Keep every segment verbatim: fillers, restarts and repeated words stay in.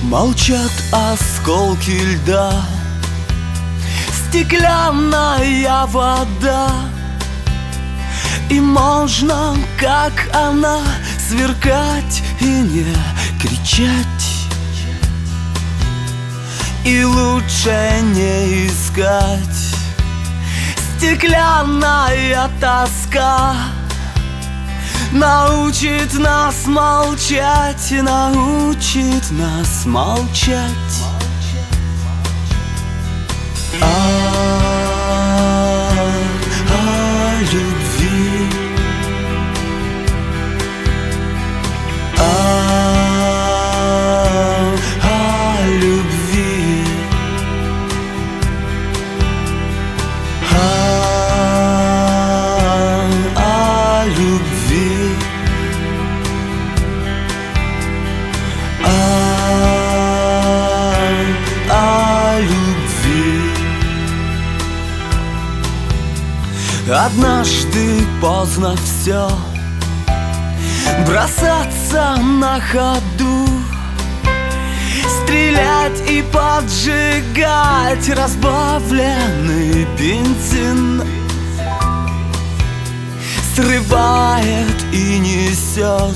Молчат осколки льда, стеклянная вода, и можно, как она, сверкать и не кричать. И лучше не искать. Стеклянная тоска научит нас молчать, научит нас молчать. О, о любви, о, о любви, о, о любви, о, о любви. Однажды поздно все бросаться на ходу, стрелять и поджигать разбавленный бензин. Срывает и несет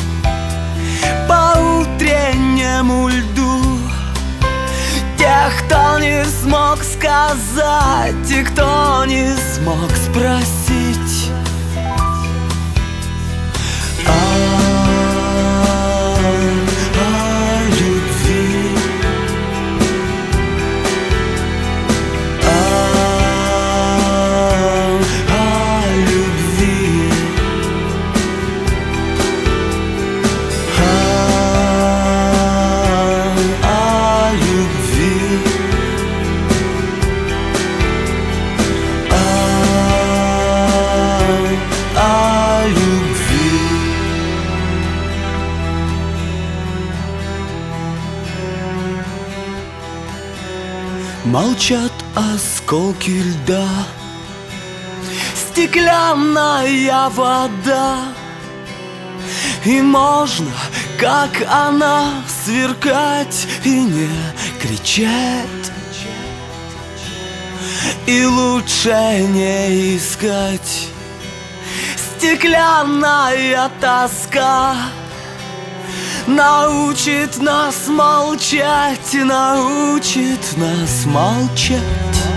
по утреннему льду тех, кто не смог сказать и кто не смог спросить. Молчат осколки льда, стеклянная вода, и можно, как она, сверкать и не кричать. И лучше не искать. Стеклянная тоска научит нас молчать, научит нас молчать.